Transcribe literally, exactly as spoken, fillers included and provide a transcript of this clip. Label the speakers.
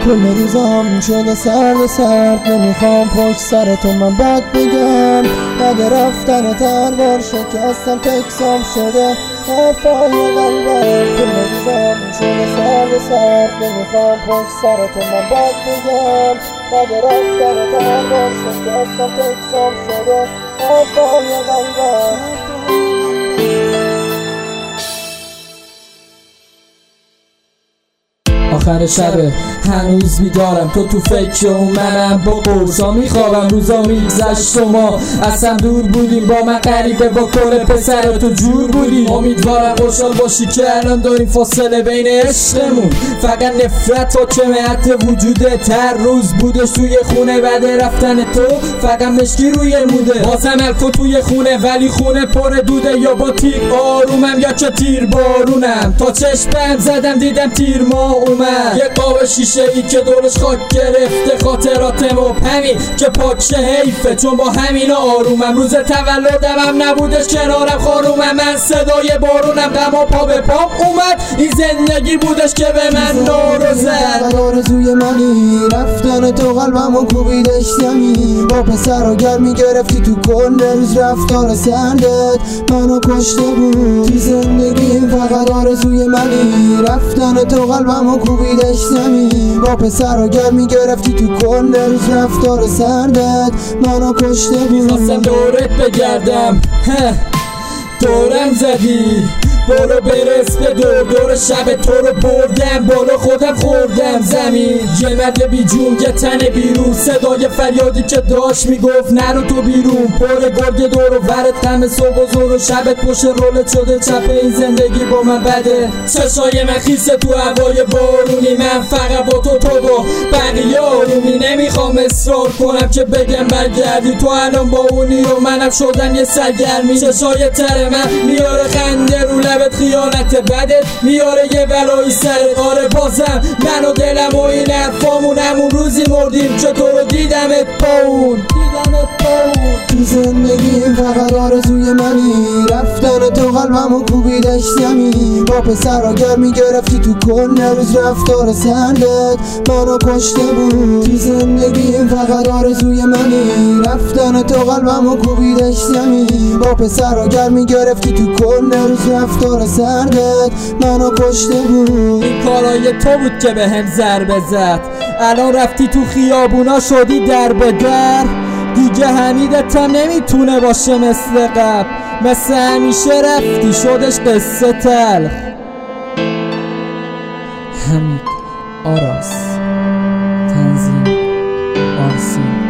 Speaker 1: کل روزام شده سرد سرد، نمیخوام پشت سر تو من بد بگم. اگه رفتن تربار شکستم تکسام شده حرفای قلبم. کل روزام شده سرد سرد، نمیخوام پشت سر تو من بد بگم. اگه رفتن تربار شکستم تکسام شده حرفای قلبم.
Speaker 2: آخر شبه هنوز بیدارم، تو تو فکر اون منم با قرصا میخوابم. روزا میگذشت و ما اصلا دور بودیم، با من غریبه با کل پسر تو جور بودیم. امیدوارم خوشحال باشی که الان داریم فاصله بین عشقمون، فقط نفرت حاکمه حتی وجوده. تر روز بودش توی خونه بعد رفتن تو، فقط مشکی روی موده. بازم الکو توی خونه ولی خونه پر دوده، یا با تیر آرومم یا که تیر بارونم. تا چشمم زدم دیدم تیر ما اومد، یه قاب شیشه ای که دورش خاک گرفته خاطراتم و همین که پاکشه حیفه، چون با همینا آرومم. روز تولدم هم نبودش کنارم خارومم، من صدای بارونم غم و پا به پام اومد. این زندگی بودش که به من نارو زد.
Speaker 1: آرزوی منی رفتن تو قلبمو کوبیدش زمین، با پسر و گرمی گرفتی تو کل روز رفتار سردت منو کشته بود. تو زندگی فقط آرزوی منی رفتن تو قلبمو کوبیدش زمین، با پسر و گرمی گرفتی تو کل روز رفتار سردت منو کشته بود.
Speaker 2: خواستم دورت بگردم دورم زدی، برو برس به دور دور شب تو رو بردم بالا خودم خوردم زمین. یه مرد بی جون یه تن بیرون، صدای فریادی که داشت میگفت نرو تو بیرون. پر گرگ دور و ورد غم صبح و زور و شبت پشت رولت شده چپ. این زندگی با من بده، چشای من خیسه تو هوای بارونی. من فقط با تو تو با بقیه آرومی، نمیخوام اصرار کنم که بگم برگردی. تو الان با اونی و منم شدم یه سرگرمی. چشای تر من میاره خنده رو لبت، خیانت بدت میاره یه بلایی سرت. آره بازم من و دلم و این حرفامون همون روزی مردیم که تو رو دیدمت پاون دیدمت پاون.
Speaker 1: تو زندگی فقط آرزوی منی رفتن تو قلبمو کوبیدش زمین، با پسر و گرمی گرفتی تو کل روز رفتار سردت منو کشته بود. تو زندگی فقط آرزوی منی رفتن تو قلبمو کوبیدش زمین، با پسر و گرمی گرفتی تو کل روز رفتار سردت منو کشته بود.
Speaker 2: این کارای تو بود که به هم ضربه زد، الان رفتی تو خیابونا شدی در به در. دیگه حمیدت هم نمیتونه باشه مثل قبل، مثل همیشه رفتی شدش قصه تلخ. حمید آراس، تنظیم آرسین.